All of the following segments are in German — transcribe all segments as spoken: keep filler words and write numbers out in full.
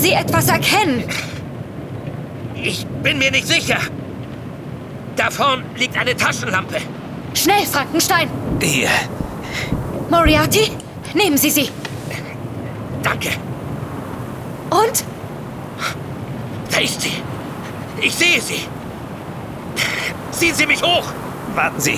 Sie etwas erkennen? Ich bin mir nicht sicher. Da vorn liegt eine Taschenlampe. Schnell, Frankenstein! Hier. Moriarty, nehmen Sie sie. Danke. Und? Da ist sie. Ich sehe sie. Ziehen Sie mich hoch. Warten Sie.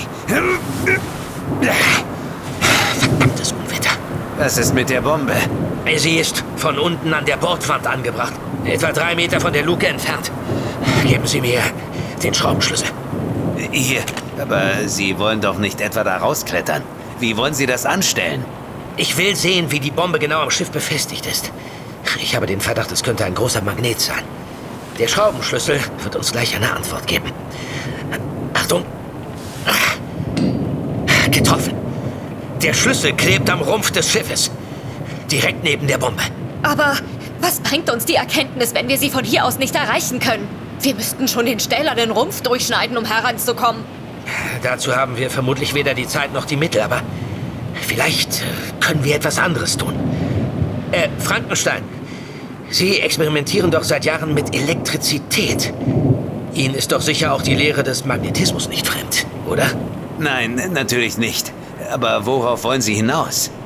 Verdammtes Unwetter. Was ist mit der Bombe? Sie ist von unten an der Bordwand angebracht. Etwa drei Meter von der Luke entfernt. Geben Sie mir den Schraubenschlüssel. Hier. Aber Sie wollen doch nicht etwa da rausklettern. Wie wollen Sie das anstellen? Ich will sehen, wie die Bombe genau am Schiff befestigt ist. Ich habe den Verdacht, es könnte ein großer Magnet sein. Der Schraubenschlüssel wird uns gleich eine Antwort geben. Achtung! Getroffen. Der Schlüssel klebt am Rumpf des Schiffes. Direkt neben der Bombe. Aber was bringt uns die Erkenntnis, wenn wir sie von hier aus nicht erreichen können? Wir müssten schon den stählernen Rumpf durchschneiden, um heranzukommen. Dazu haben wir vermutlich weder die Zeit noch die Mittel, aber vielleicht können wir etwas anderes tun. Äh, Frankenstein, Sie experimentieren doch seit Jahren mit Elektrizität. Ihnen ist doch sicher auch die Lehre des Magnetismus nicht fremd, oder? Nein, natürlich nicht. Aber worauf wollen Sie hinaus?